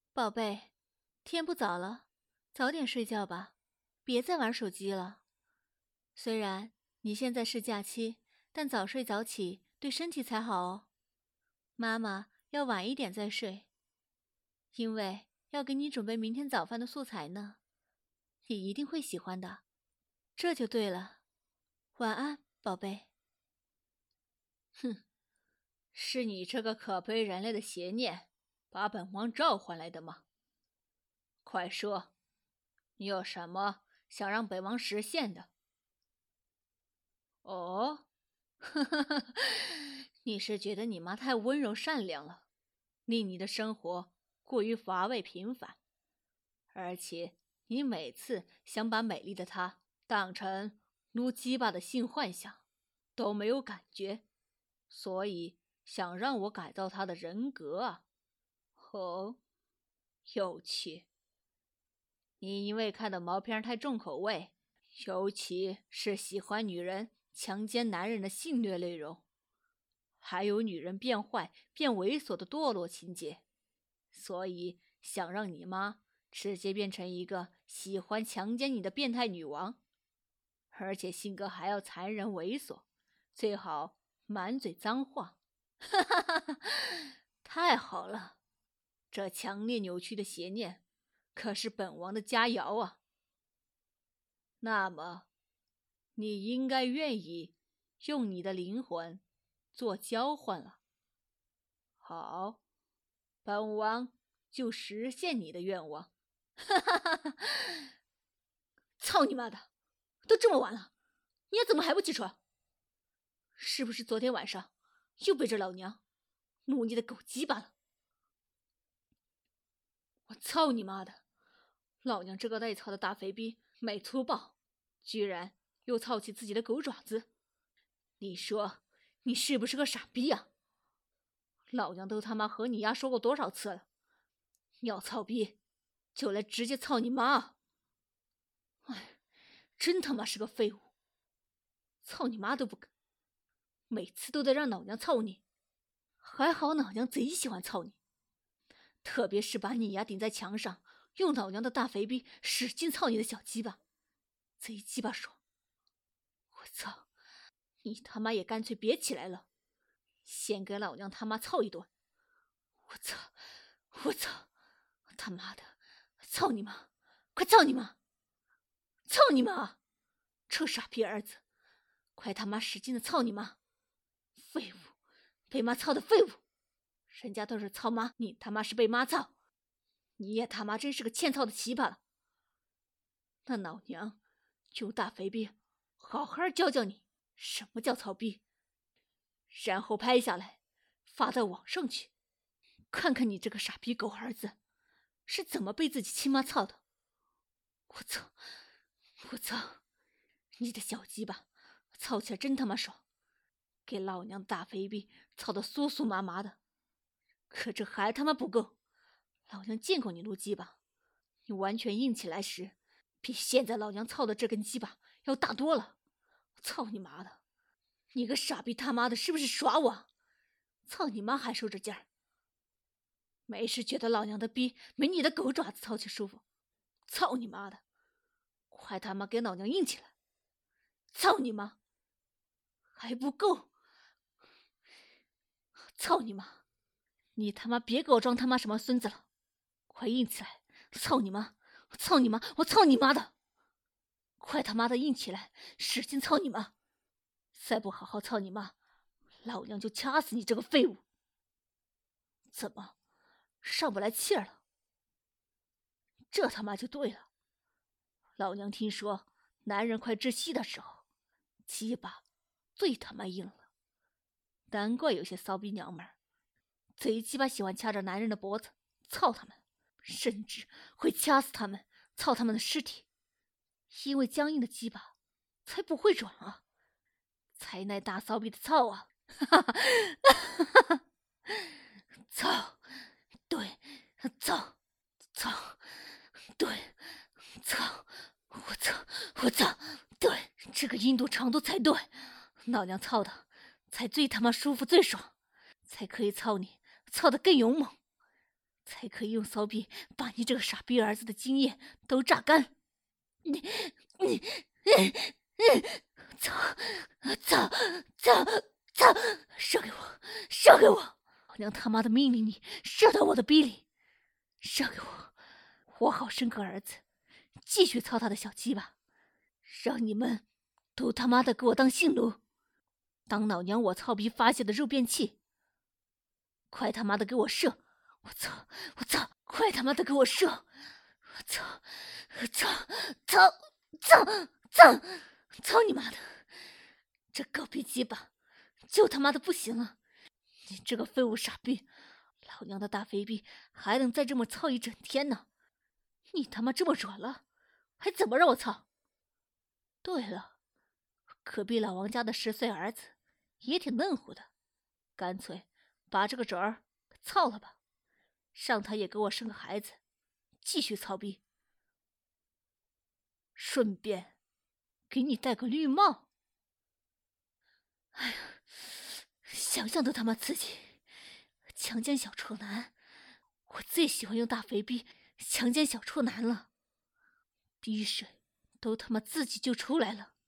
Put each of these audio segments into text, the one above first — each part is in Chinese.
宝贝，天不早了，早点睡觉吧，别再玩手机了。虽然你现在是假期，但早睡早起对身体才好哦。妈妈要晚一点再睡，因为要给你准备明天早饭的素材呢，你一定会喜欢的。这就对了，晚安，宝贝。 哼，是你这个可悲人类的邪念，把本王召唤来的吗？快说，你有什么想让本王实现的？哦，呵呵呵，你是觉得你妈太温柔善良了，令你的生活过于乏味平凡，而且你每次想把美丽的她当成撸鸡巴的性幻想，都没有感觉，所以想让我改造她的人格啊。哦，有趣。你因为看的毛片太重口味，尤其是喜欢女人强奸男人的性虐内容，还有女人变坏变猥琐的堕落情节，所以想让你妈直接变成一个喜欢强奸你的变态女王，而且性格还要残忍猥琐，最好满嘴脏话。哈哈哈哈！太好了，这强烈扭曲的邪念可是本王的佳肴啊。那么，你应该愿意用你的灵魂做交换了。好，本王就实现你的愿望。哈哈哈哈！操你妈的！都这么晚了，你怎么还不起床？是不是昨天晚上又被这老娘努你的狗鸡巴了？我操你妈的！老娘这个带操的大肥逼美粗暴，居然又操起自己的狗爪子！你说你是不是个傻逼啊？老娘都他妈和你丫说过多少次了，要操逼就来直接操你妈！哎，真他妈是个废物，操你妈都不肯，每次都得让老娘操你。还好老娘贼喜欢操你，特别是把你丫顶在墙上，用老娘的大肥逼使劲操你的小鸡巴，贼鸡巴爽！我操，你他妈也干脆别起来了，先给老娘他妈操一顿！我操！我操！他妈的，操你妈！快操你妈！操你妈！臭傻逼儿子，快他妈使劲的操你妈！废物，被妈操的废物！人家都是操妈，你他妈是被妈操！你也他妈真是个欠操的奇葩了！那老娘就大肥逼，好好教教你什么叫操逼，然后拍下来发到网上去，看看你这个傻逼狗儿子是怎么被自己亲妈操的！我操！我操！你的小鸡巴操起来真他妈爽，给老娘大肥逼操得酥酥麻麻的。可这还他妈不够，老娘见过你撸鸡巴，你完全硬起来时，比现在老娘操的这根鸡巴要大多了。操你妈的！你个傻逼他妈的，是不是耍我？操你妈还受着劲儿？没事觉得老娘的逼没你的狗爪子操起舒服？操你妈的！快他妈给老娘硬起来！操你妈！还不够！操你妈！你他妈别给我装他妈什么孙子了！快硬起来！操你妈！我操你妈！我操你妈的！快他妈的硬起来！使劲操你妈！再不好好操你妈，老娘就掐死你这个废物！怎么上不来气儿了？这他妈就对了。老娘听说，男人快窒息的时候，鸡巴最他妈硬了。难怪有些骚逼娘们儿贼鸡巴喜欢掐着男人的脖子操他们，甚至会掐死他们，操他们的尸体，因为僵硬的鸡巴才不会软啊，才耐大骚逼的操啊！哈哈哈哈！操，对，操，操，对，操，我操，我操，对，这个硬度长度才对，老娘操的才最他妈舒服最爽，才可以操你操得更勇猛， 才可以用骚逼把你这个傻逼儿子的精液都榨干。你，操，操，操，操！射给我，射给我！老娘他妈的命令你射到我的逼里，射给我，我好生个儿子，继续操他的小鸡巴，让你们都他妈的给我当性奴，当老娘我操逼发泄的肉便器！快他妈的给我射！我操！我操！快他妈的给我射！我操！操！操！操！操！操你妈的！这狗逼鸡巴就他妈的不行了！你这个废物傻逼！老娘的大肥逼还能再这么操一整天呢！你他妈这么软了，还怎么让我操？对了，隔壁老王家的10岁儿子也挺嫩乎的，干脆把这个侄儿操了吧，让他也给我生个孩子，继续操逼，顺便给你戴个绿帽。哎呀，想想都他妈刺激！强奸小处男，我最喜欢用大肥逼强奸小处男了，逼水都他妈自己就出来了。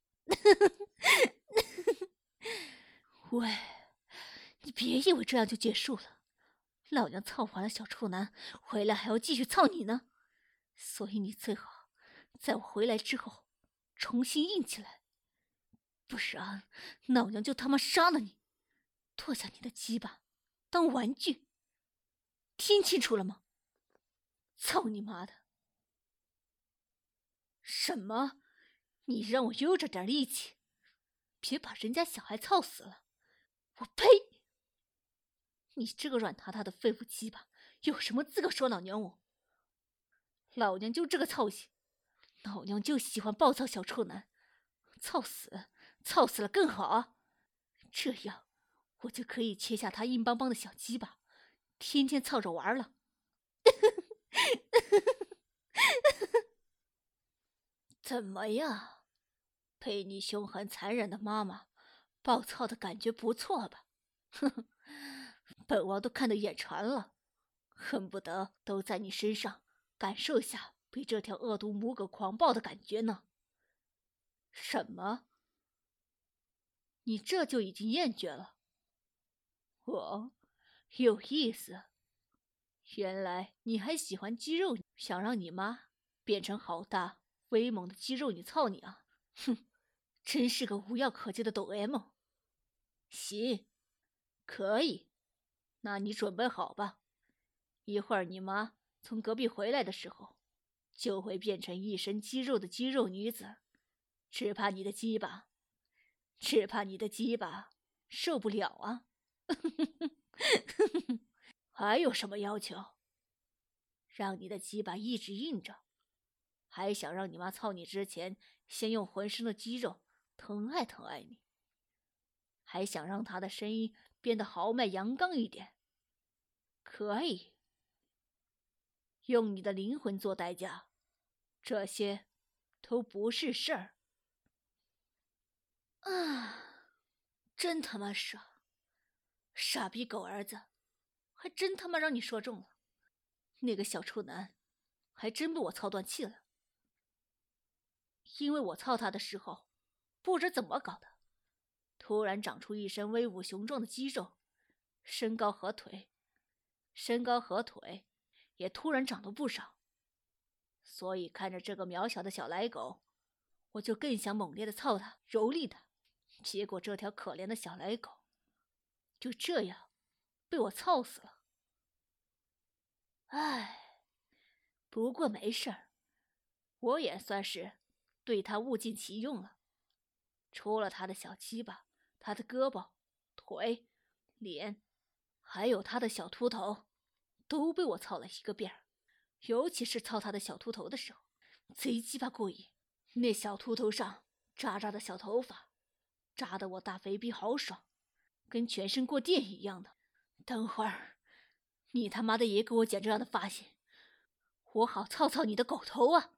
喂，你别以为这样就结束了，老娘操完了小处男，回来还要继续操你呢，所以你最好在我回来之后重新硬起来，不然老娘就他妈杀了你，剁下你的鸡巴当玩具，听清楚了吗？操你妈的！什么？你让我悠着点力气，别把人家小孩操死了！我呸！你这个软塌塌的废物鸡巴，有什么资格说老娘我？老娘就这个操性，老娘就喜欢暴操小处男，操死了更好啊！这样我就可以切下他硬邦邦的小鸡巴，天天操着玩了。怎么样？被你凶狠残忍的妈妈暴操的感觉不错吧？哼哼，本王都看得眼馋了，恨不得都在你身上感受下被这条恶毒母狗狂暴的感觉呢。什么？你这就已经厌倦了？哦，有意思。原来你还喜欢肌肉，想让你妈变成好大威猛的肌肉女操你啊！哼，真是个无药可救的抖 M。行，可以，那你准备好吧。一会儿你妈从隔壁回来的时候，就会变成一身肌肉的肌肉女子，只怕你的鸡巴受不了啊！还有什么要求？让你的鸡巴一直硬着，还想让你妈操你之前先用浑身的肌肉疼爱疼爱你，还想让她的声音变得豪迈阳刚一点。可以，用你的灵魂做代价，这些都不是事儿。啊，真他妈傻！傻逼狗儿子，还真他妈让你说中了。那个小处男，还真被我操断气了。因为我操他的时候，不知怎么搞的，突然长出一身威武雄壮的肌肉，身高和腿也突然长了不少。所以看着这个渺小的小奶狗，我就更想猛烈的操他，蹂躏他。结果这条可怜的小奶狗，就这样被我操死了。唉，不过没事儿，我也算是对他物尽其用了。除了他的小鸡巴，他的胳膊、腿、脸，还有他的小秃头，都被我操了一个遍儿。尤其是操他的小秃头的时候，贼鸡巴过瘾。那小秃头上渣渣的小头发，扎得我大肥逼好爽，跟全身过电一样的。等会儿，你他妈的也给我剪这样的发型，我好操操你的狗头啊！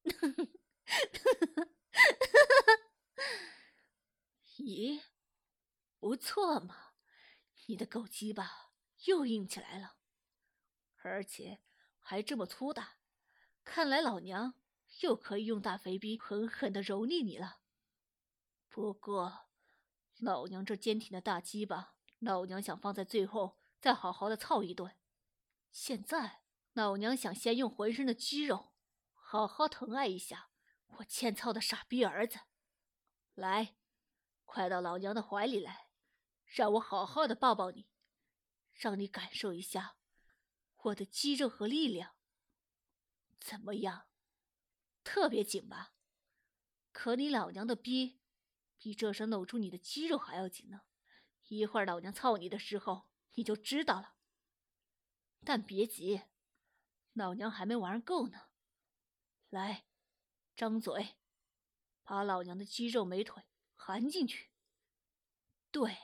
咦，不错嘛，你的狗鸡巴又硬起来了， 而且还这么粗大，看来老娘又可以用大肥逼狠狠地蹂躏你了。不过，老娘这坚挺的大鸡巴，老娘想放在最后再好好的操一顿。现在，老娘想先用浑身的肌肉，好好疼爱一下我欠操的傻逼儿子。来，快到老娘的怀里来，让我好好的抱抱你，让你感受一下我的肌肉和力量。怎么样？特别紧吧？可你老娘的逼比这身搂住你的肌肉还要紧呢，一会儿老娘操你的时候你就知道了。但别急，老娘还没玩够呢。来，张嘴，把老娘的肌肉美腿含进去。对，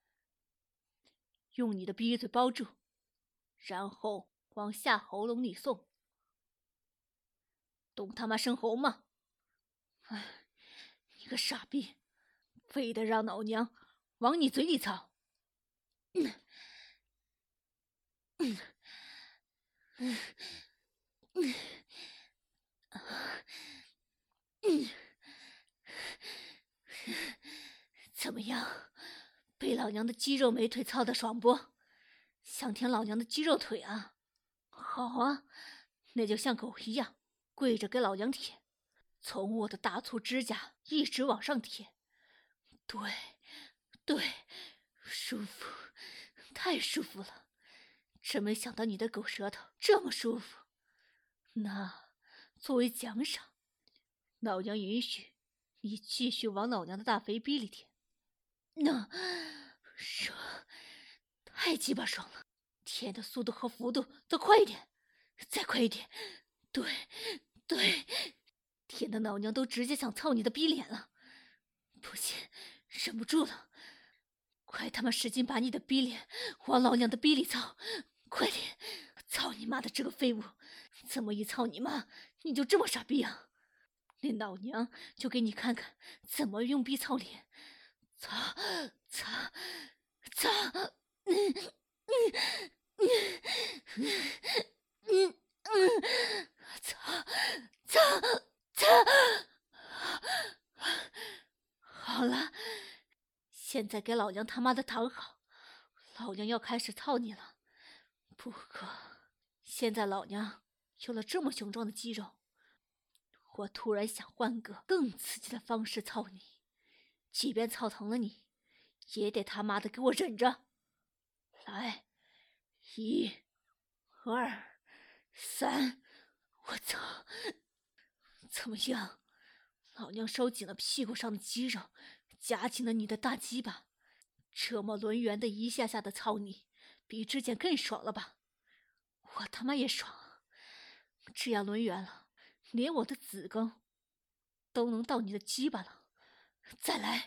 用你的逼嘴包住，然后往下喉咙里送。懂他妈生喉吗？哎，你个傻逼，非得让老娘往你嘴里操。怎么样？被老娘的肌肉美腿操的爽不？想舔老娘的肌肉腿啊？好啊，那就像狗一样跪着给老娘舔，从我的大粗指甲一直往上舔。对，对，舒服，太舒服了！真没想到你的狗舌头这么舒服。那作为奖赏，老娘允许你继续往老娘的大肥逼里舔。那爽，太鸡巴爽了！舔的速度和幅度都快一点，再快一点！对，对，舔的老娘都直接想操你的逼脸了。不行，忍不住了，快他妈使劲把你的逼脸往老娘的逼里操！快点！操你妈的这个废物！怎么一操你妈你就这么傻逼啊？那老娘就给你看看怎么用逼操脸！操！操！操！操！操！操！好了，现在给老娘他妈的躺好，老娘要开始操你了。不过，现在老娘有了这么雄壮的肌肉，我突然想换个更刺激的方式操你，即便操疼了你，也得他妈的给我忍着。来，1、2、3，我操！怎么样？老娘收紧了屁股上的肌肉，夹紧了你的大鸡巴，这么轮圆的一下下的操你，比之前更爽了吧？我他妈也爽啊！这样轮圆了，连我的子宫都能到你的鸡巴了。再来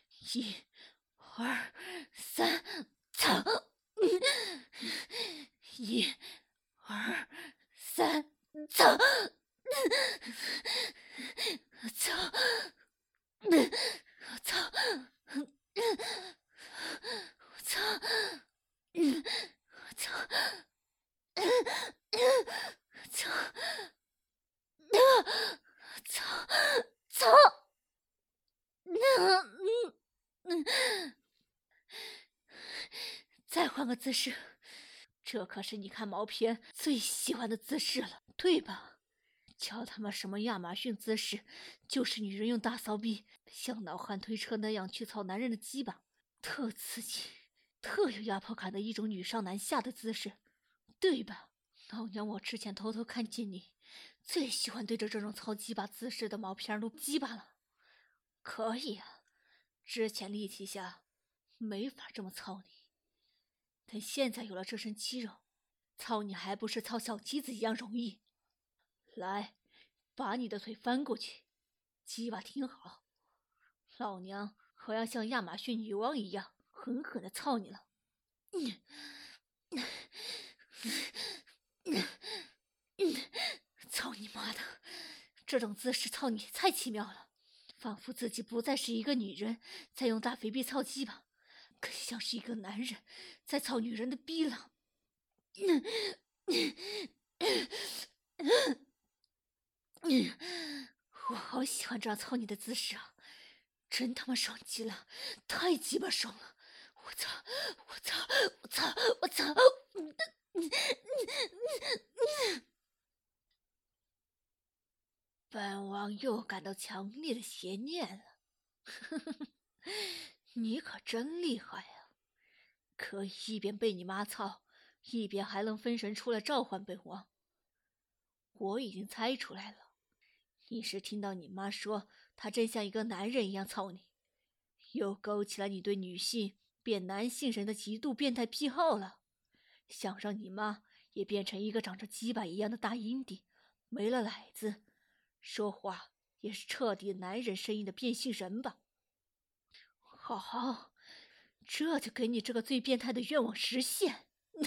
，1、2、3，操！1、2、3，操！操！我操！我操！我操！操！操！操！再换个姿势，这可是你看毛片最喜欢的姿势了，对吧？瞧他妈什么亚马逊姿势，就是女人用大骚逼像脑焊推车那样去操男人的鸡巴，特刺激，特有压迫感的一种女上男下的姿势，对吧？老娘我之前偷偷看见你最喜欢对着这种操鸡巴姿势的毛片撸鸡巴了。可以啊，之前力气下没法这么操你，但现在有了这身肌肉，操你还不是操小鸡子一样容易。来，把你的腿翻过去，鸡巴挺好，老娘可要像亚马逊女王一样狠狠的操你了。操你妈的！这种姿势操你太奇妙了，仿佛自己不再是一个女人在用大肥逼操鸡巴，更像是一个男人在操女人的逼了。 我好喜欢这样操你的姿势啊，真他妈爽极了，太鸡巴爽了！我操！我操！我操！我操！本王又感到强烈的邪念了。你可真厉害呀，可以一边被你妈操，一边还能分神出来召唤本王。我已经猜出来了，你是听到你妈说她真像一个男人一样操你，又勾起了你对女性变男性人的极度变态癖好了，想让你妈也变成一个长着鸡巴一样的大阴蒂，没了奶子，说话也是彻底男人声音的变性人吧？好，这就给你这个最变态的愿望实现。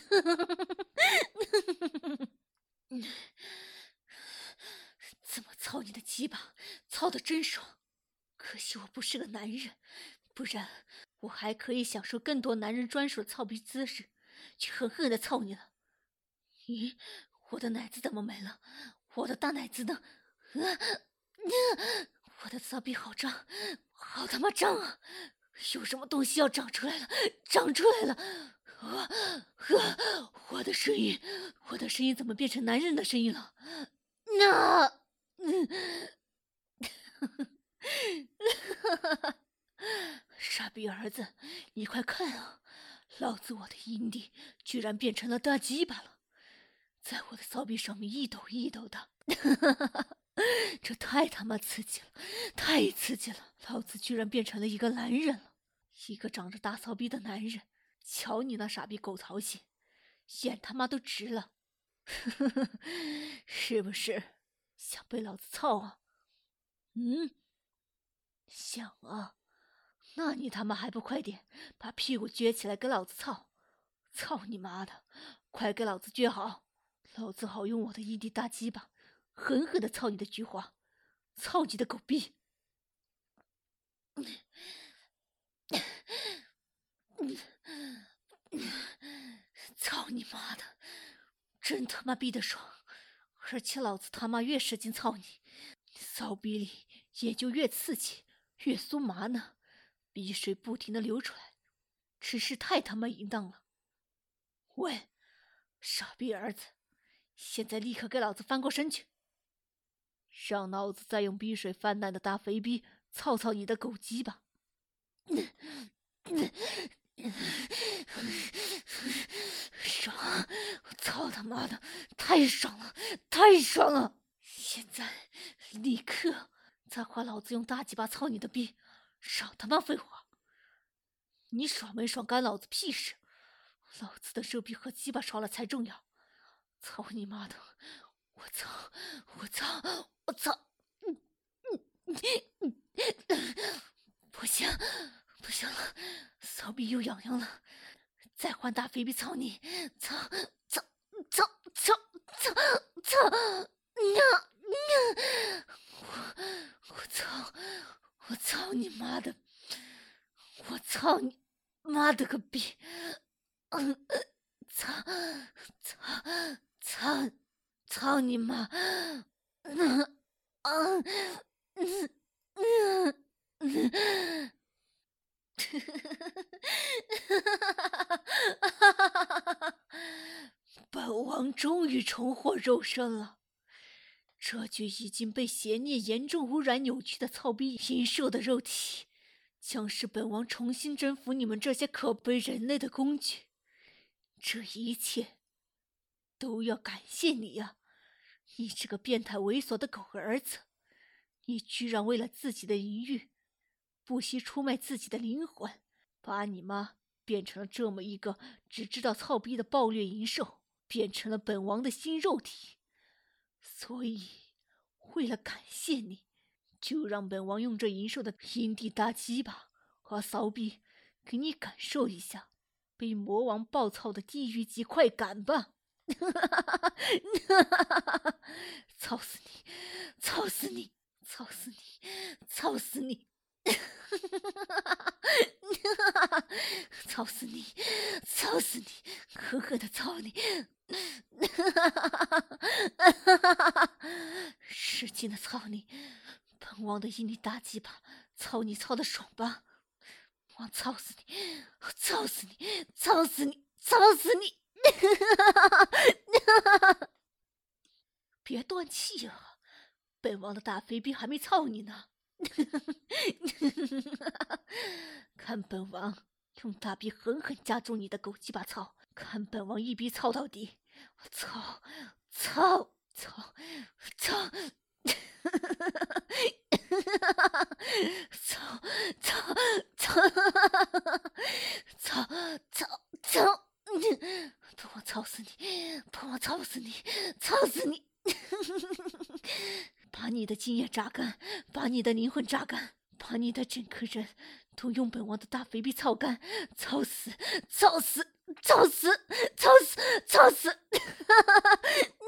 怎么操你的鸡巴，操得真爽！可惜我不是个男人，不然我还可以享受更多男人专属的操逼姿势，去狠狠的操你了。咦，我的奶子怎么没了？我的大奶子呢？我的骚逼好胀，好他妈胀啊！有什么东西要长出来了，长出来了！我的声音，我的声音怎么变成男人的声音了？傻逼儿子，你快看啊！老子我的阴蒂居然变成了大鸡巴了，在我的骚逼上面一抖一抖的。这太他妈刺激了，太刺激了！老子居然变成了一个男人了，一个长着大骚逼的男人。瞧你那傻逼狗曹性，眼他妈都直了。是不是想被老子操啊？想啊，那你他妈还不快点把屁股撅起来给老子操！操你妈的，快给老子撅好，老子好用我的阴蒂大鸡巴狠狠的操你的菊花，操你的狗逼！操你妈的，真他妈逼的爽！而且老子他妈越使劲操你，骚逼里也就越刺激，越酥麻呢，逼水不停的流出来，真是太他妈淫荡了！喂，傻逼儿子，现在立刻给老子翻过身去，让老子再用逼水泛滥的大肥逼操操你的狗鸡吧！爽！我操他妈的，太爽了，太爽了！现在立刻再换老子用大鸡巴操你的逼，少他妈废话！你爽没爽干老子屁事？老子的肉逼和鸡巴爽了才重要！操你妈的！我操！我操！我操！不行，不行了，骚逼又痒痒了，再换大肥逼操你！操！操！操！操！操！操！我操！我操你妈的！我操你妈的个逼！操！操！操！操你妈！本王终于重获肉身了，这具已经被邪念严重污染扭曲的操逼阴兽的肉体，将是本王重新征服你们这些可悲人类的工具。这一切都要感谢你呀，你这个变态猥琐的狗儿子！你居然为了自己的淫欲，不惜出卖自己的灵魂，把你妈变成了这么一个只知道操逼的暴虐淫兽，变成了本王的新肉体。所以，为了感谢你，就让本王用这淫兽的阴蒂大鸡巴和骚逼，给你感受一下被魔王暴操的地狱级快感吧！操死你！操死你！操死你！操死你！操死你！操死你！狠狠的操你！ 使劲的操你！本王的阴里大鸡巴，操你操的爽吧？我操死你！操死你！操死你！操死你！别断气了，本王的大肥逼还没操你呢！看本王用大逼狠狠夹住你的狗鸡巴操！看本王一逼操到底！操！操！操！操！操！操！操！操！操！操！等我操死你！等我操死你！操死你！把你的精液榨干，把你的灵魂榨干，把你的整个人都用本王的大肥逼操干，操死！操死！操死！操死！操死！